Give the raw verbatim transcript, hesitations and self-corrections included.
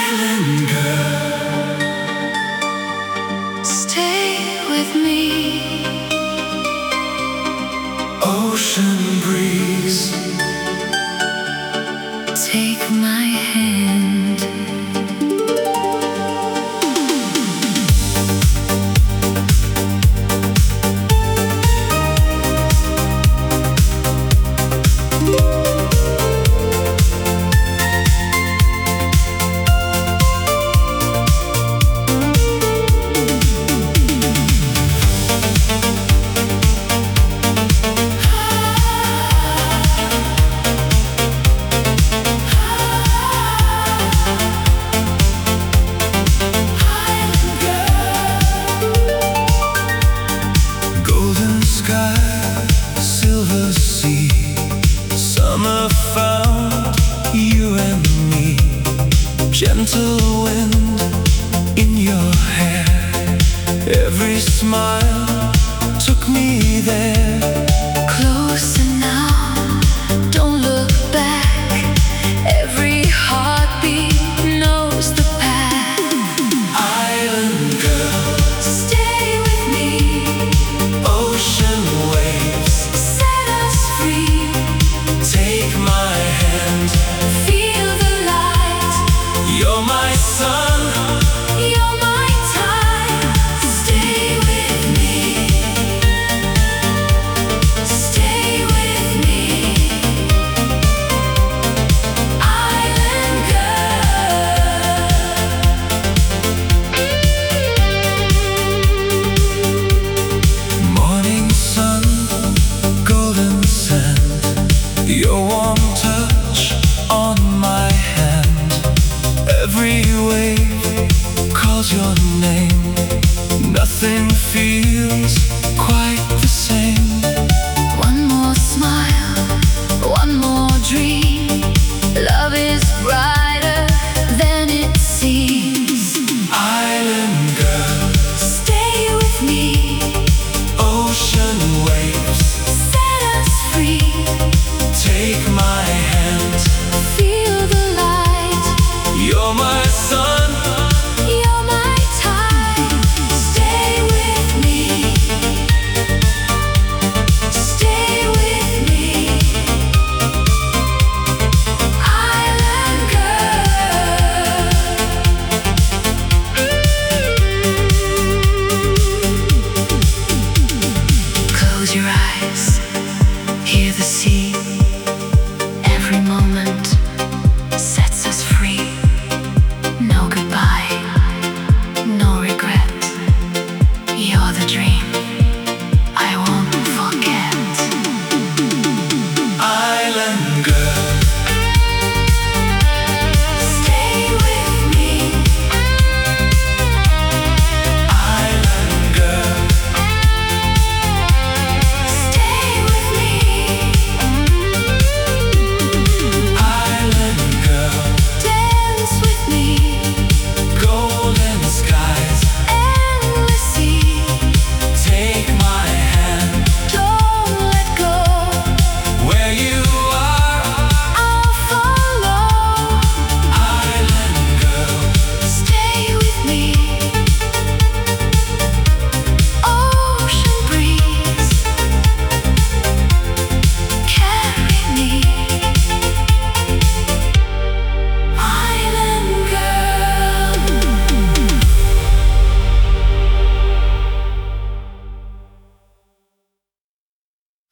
Island girl, Stay with me. ocean breeze, Take my hand. golden sky, silver sea, summer found you and me. Gentle wind in your hair, every smile took me there. Closer now, don't look back. Every heartbeat knows the path. Island girl, Stay with me. ocean waves, Set us free. take my hand. Feel the light. You're my sun, You're my time. Stay with me. Stay with me. Island girl. morning sun, golden sand, your warm touch on my hand. Every wave calls your name, nothing feels